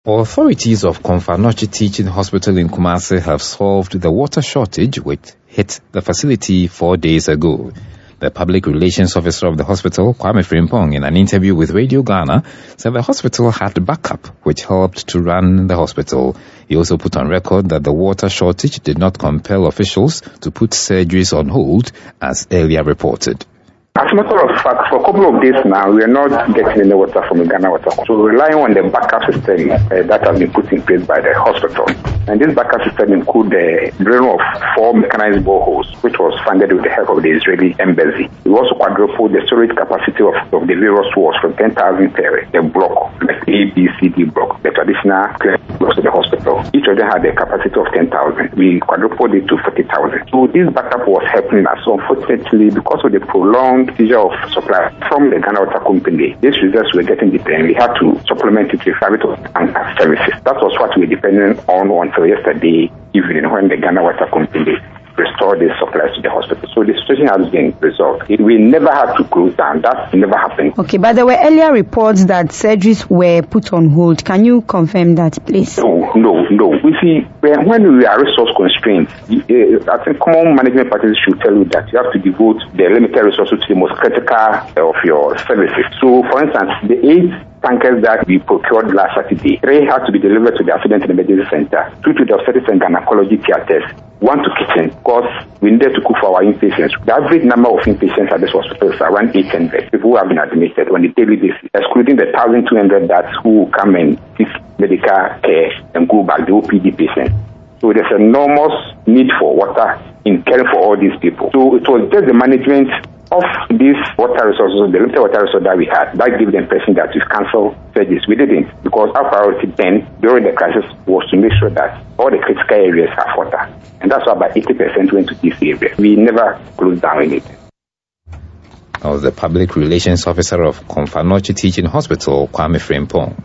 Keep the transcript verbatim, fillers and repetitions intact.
Authorities of Komfo Teaching Hospital in Kumasi have solved the water shortage which hit the facility four days ago. The public relations officer of the hospital, Kwame Frimpong, in an interview with Radio Ghana, said the hospital had backup which helped to run the hospital. He also put on record that the water shortage did not compel officials to put surgeries on hold, as earlier reported. As a matter of fact, for a couple of days now, we are not getting any water from the Ghana Water. So relying on the backup system uh, that has been put in place by the hospital. And this backup system includes the drilling of four mechanized boreholes, which was funded with the help of the Israeli embassy. We also quadrupled the storage capacity of, of the various walls from ten thousand per the block, like A, B, C, D block, the traditional blocks of the hospital. Each of them had a capacity of ten thousand. We quadrupled it to forty thousand. So this backup was helping us. So unfortunately, because of the prolonged seizure of supply from the Ghana Water Company, these reserves were getting depleted. We had to supplement it with private anchor services. That was what we were depending on until yesterday evening when the Ghana Water Company restored the supplies to the hospital. So the situation has been resolved. It, we never had to close down. That never happened. Okay, but there were earlier reports that surgeries were put on hold. Can you confirm that, please? No, no, no. We see, when we are resource constrained, I think common management practices should tell you that you have to devote the limited resources to the most critical of your services. So, for instance, the eight tankers that we procured last Saturday, three had to be delivered to the Accident and Emergency Center, two to the obstetrics and gynecology theaters, one to kitchen, because we needed to cook for our inpatients. The average number of inpatients at this hospital is around eight hundred people who have been admitted on a daily basis, excluding the one thousand two hundred that who come and seek medical care and go back, the O P D patients. So there's enormous need for water in caring for all these people. So it was just the management of these water resources, the limited water resources that we had, that gave the impression that we cancelled surgeries. We didn't, because our priority then, during the crisis, was to make sure that all the critical areas have water. And that's why about eighty percent went to these areas. We never closed down anything. I was the public relations officer of Komfo Teaching Hospital, Kwame Frimpong.